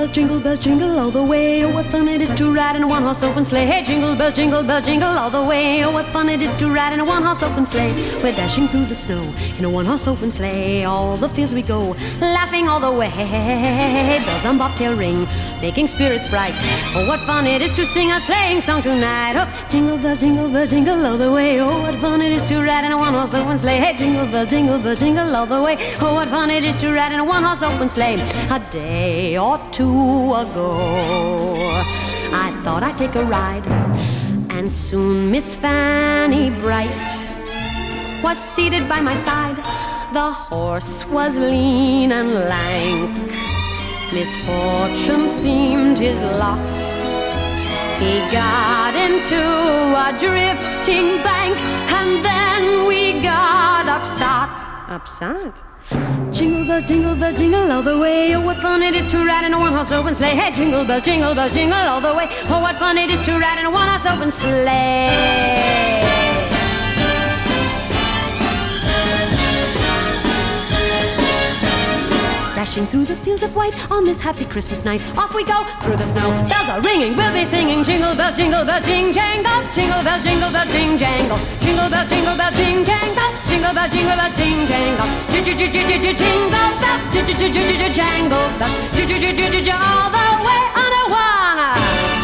bells, jingle all the way. Oh, what fun it is to ride in a one-horse open sleigh. Hey, jingle bells, jingle all the way. Oh, what fun it is to ride in a one-horse open sleigh. We're dashing through the snow in a one-horse open sleigh. All the fields we go, laughing all the way. Bells on bobtail ring, making spirits bright. Oh, what fun it is to sing a sleighing song tonight. Oh, jingle bells, jingle all the way. Oh, what fun it is to ride in a one-horse open sleigh. Hey, jingle bells, jingle all the way. Oh, what fun it is to ride in a one-horse open sleigh. A day or two ago, I thought I'd take a ride, and soon Miss Fanny Bright was seated by my side. The horse was lean and lank, misfortune seemed his lot. He got into a drifting bank, and then we got upset. Upset? Jingle bells, jingle all the way. Oh, what fun it is to ride in a one-horse open sleigh. Hey, jingle bells, jingle all the way. Oh, what fun it is to ride in a one-horse open sleigh. Dashing through the fields of white on this happy Christmas night. Off we go through the snow. Bells are ringing, we'll be singing. Jingle bell, jing jangle. Jingle bell, jing jangle. Jingle bell, jing jangle. Jingle bell, jing jangle. Jingle bell, jangle bell. All the way on a one.